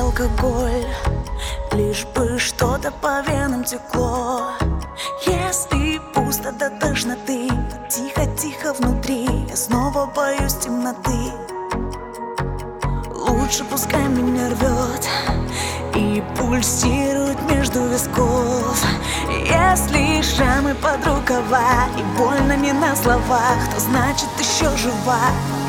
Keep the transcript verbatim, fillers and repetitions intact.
алкоголь, лишь бы что-то по венам текло. Если пусто до тошноты, тихо-тихо внутри, я снова боюсь темноты. Лучше пускай меня рвет и пульсирует между висков. Если шрамы под рукава и больно не на словах, то значит еще жива.